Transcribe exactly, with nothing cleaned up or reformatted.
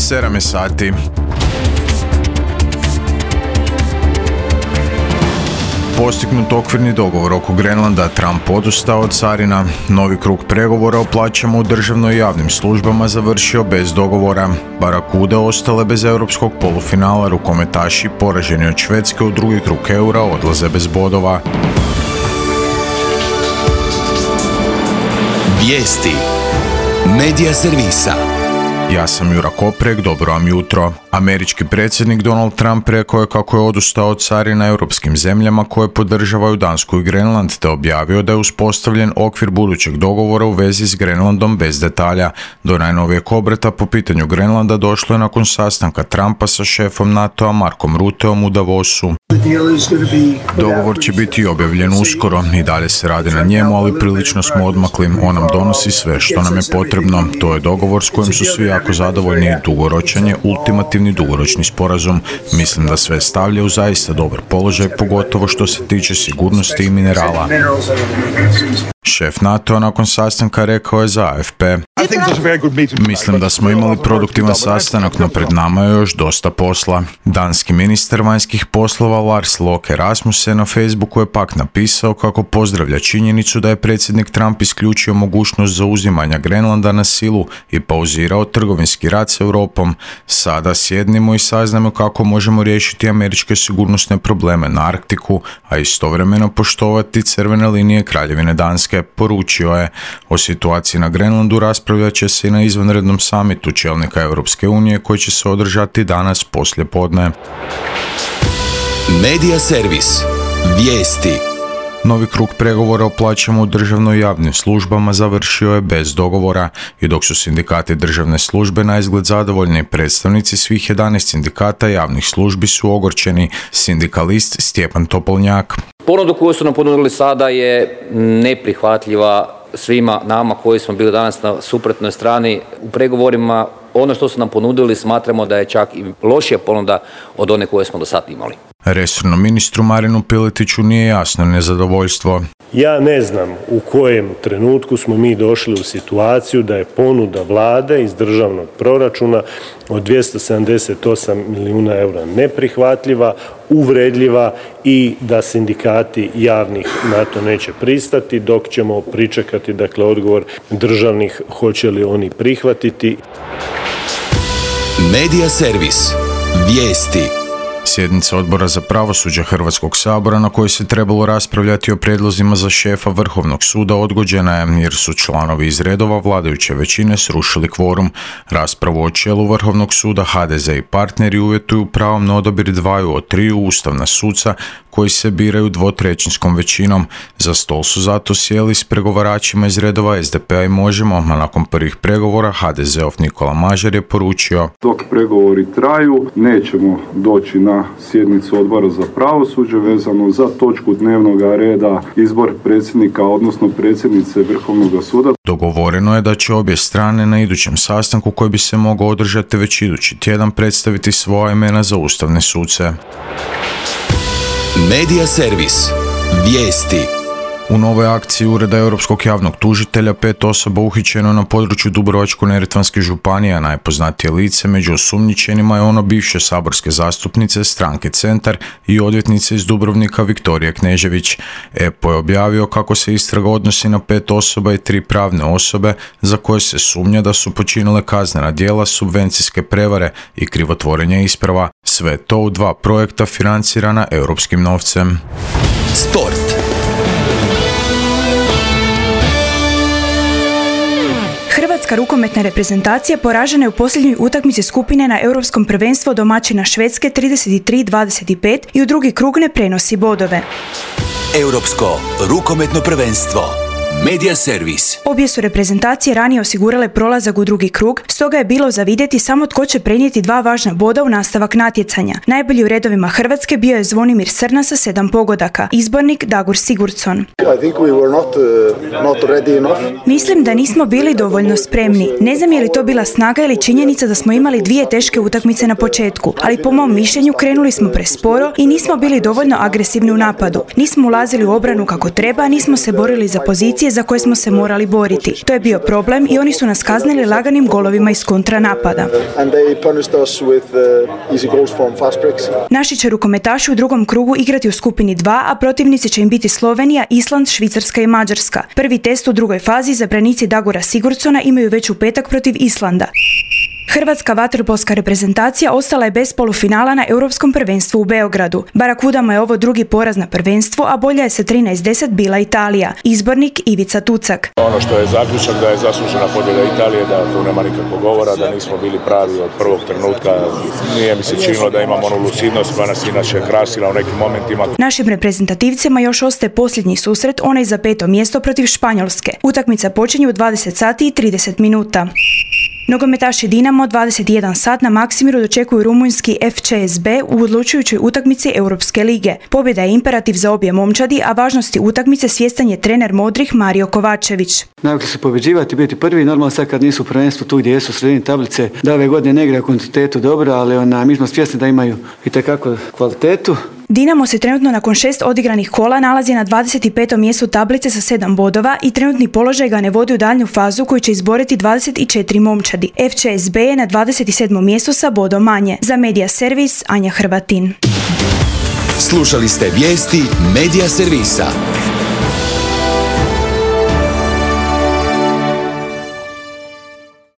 sedam je sati. Postignut okvirni dogovor oko Grenlanda, Trump odustao od carina, novi krug pregovora o plaćama u državnoj i javnim službama završio bez dogovora, Barakude ostale bez europskog polufinala, rukometaši poraženi od Švedske u drugi krug eura odlaze bez bodova. Vijesti Medija servisa. Ja sam Jura Koprek, dobro vam jutro. Američki predsjednik Donald Trump rekao je kako je odustao od carina europskim zemljama koje podržavaju Dansku i Grenland, te objavio da je uspostavljen okvir budućeg dogovora u vezi s Grenlandom bez detalja. Do najnovijeg obrata po pitanju Grenlanda došlo je nakon sastanka Trumpa sa šefom NATO-a Markom Rutteom u Davosu. Dogovor će biti objavljen uskoro, i dalje se radi na njemu, ali prilično smo odmakli. On nam donosi sve što nam je potrebno. To je dogovor s kojim su svi jako zadovoljni i dugoročan je ultimativni dugoročni sporazum. Mislim da sve stavlja u zaista dobar položaj, pogotovo što se tiče sigurnosti i minerala. Šef NATO nakon sastanka rekao je za A F P: Mislim da smo imali produktivan sastanak, no pred nama je još dosta posla. Danski ministar vanjskih poslova Lars Løkke Rasmussen na Facebooku je pak napisao kako pozdravlja činjenicu da je predsjednik Trump isključio mogućnost zauzimanja Grenlanda na silu i pauzirao trgovinski rat s Europom. Sada sjednimo i saznamo kako možemo riješiti američke sigurnosne probleme na Arktiku, a istovremeno poštovati crvene linije Kraljevine Danske, poručio je. O situaciji na Grenlandu raspravljat će se i na izvanrednom samitu čelnika Europske unije koji će se održati danas poslje podne. Medija servis. Vijesti. Novi krug pregovora o plaćama u državnoj i javnim službama završio je bez dogovora, i dok su sindikati državne službe na izgled zadovoljni, predstavnici svih jedanaest sindikata javnih službi su ogorčeni. Sindikalist Stjepan Topolnjak: Ponudu koju su nam ponudili sada je neprihvatljiva svima nama koji smo bili danas na suprotnoj strani u pregovorima. Ono što su nam ponudili smatramo da je čak i lošija ponuda od one koje smo do sad imali. Resornom ministru Marinu Piletiću nije jasno nezadovoljstvo. Ja ne znam u kojem trenutku smo mi došli u situaciju da je ponuda vlade iz državnog proračuna od dvjesto sedamdeset osam milijuna eura neprihvatljiva, uvredljiva i da sindikati javnih na to neće pristati, dok ćemo pričekati dakle odgovor državnih hoće li oni prihvatiti. Medija servis. Vijesti. Sjednica Odbora za pravosuđe Hrvatskog sabora na kojoj se trebalo raspravljati o prijedlozima za šefa Vrhovnog suda odgođena je jer su članovi iz redova vladajuće većine srušili kvorum. Raspravu o čelu Vrhovnog suda H D Z i partneri uvjetuju pravom na odabir dvaju od triju ustavna suca koji se biraju dvotrećinskom većinom. Za stol su zato sjeli s pregovaračima iz redova S D P-a i Možemo, a nakon prvih pregovora H D Z-ov Nikola Mažar je poručio: Dok pregovori traju, nećemo doći na sjednicu Odbora za pravosuđe vezano za točku dnevnog reda izbor predsjednika, odnosno predsjednice Vrhovnog suda. Dogovoreno je da će obje strane na idućem sastanku koji bi se mogao održati već idući tjedan predstaviti svoja imena za ustavne suce. Medija servis. Vijesti. U novoj akciji Ureda Europskog javnog tužitelja pet osoba uhićeno na području Dubrovačko-neretvanske županije, a najpoznatije lice među osumnjičenima je ono bivše saborske zastupnice stranke Centar i odvjetnice iz Dubrovnika Viktorije Knežević. E P O je objavio kako se istraga odnosi na pet osoba i tri pravne osobe za koje se sumnja da su počinile kaznena djela subvencijske prevare i krivotvorenja isprava. Sve to u dva projekta financirana europskim novcem. Sport. Hrvatska rukometna reprezentacija poražena je u posljednjoj utakmici skupine na Europskom prvenstvu domaćina Švedske trideset tri dvadeset pet i u drugi krug ne prenosi bodove. Europsko rukometno prvenstvo. Medija servis. Obje su reprezentacije ranije osigurale prolazak u drugi krug, stoga je bilo za vidjeti samo tko će prenijeti dva važna boda u nastavak natjecanja. Najbolji u redovima Hrvatske bio je Zvonimir Srna sa sedam pogodaka, izbornik Dagur Sigurdsson. Mislim da nismo bili dovoljno spremni. Ne znam je li to bila snaga ili činjenica da smo imali dvije teške utakmice na početku, ali po mom mišljenju krenuli smo presporo i nismo bili dovoljno agresivni u napadu. Nismo ulazili u obranu kako treba, nismo se borili za pozicije pozicije za koje smo se morali boriti. To je bio problem i oni su nas kaznili laganim golovima iz kontranapada. Naši će rukometaši u drugom krugu igrati u skupini dva, a protivnici će im biti Slovenija, Island, Švicarska i Mađarska. Prvi test u drugoj fazi za branici Dagora Sigurdsona imaju već u petak protiv Islanda. Hrvatska vaterpolska reprezentacija ostala je bez polufinala na Europskom prvenstvu u Beogradu. Barakudama je ovo drugi poraz na prvenstvu, a bolja je sa trinaest deset bila Italija. Izbornik Ivica Tucak. Ono što je zaključak da je zaslužena pobjeda Italije, da tu nema nikakvog govora, da nismo bili pravi od prvog trenutka. Nije mi se činilo da imamo onu lucidnost koja nas inače krasila u nekim momentima. Našim reprezentativcima još ostaje posljednji susret, onaj za peto mjesto protiv Španjolske. Utakmica počinje u dvadeset sati i trideset minuta. Nogometaši Dinamo dvadeset jedan sat na Maksimiru dočekuju rumunjski F C S B u odlučujućoj utakmici Europske lige. Pobjeda je imperativ za obje momčadi, a važnosti utakmice svjestan je trener modrih Mario Kovačević. Navikli su pobjeđivati, biti prvi, normalno sad kad nisu u prvenstvu tu gdje jesu u sredini tablice, da ove godine ne igra kvantitetu dobro, ali ona, mi smo svjesni da imaju itekako kvalitetu. Dinamo se trenutno nakon šest odigranih kola nalazi na dvadeset petom mjestu tablice sa sedam bodova i trenutni položaj ga ne vodi u daljnju fazu koju će izboriti dvadeset četiri momčadi. F C S B je na dvadeset sedmom mjestu sa bodom manje. Za Media Servis, Anja Hrvatin. Slušali ste vijesti Media Servisa.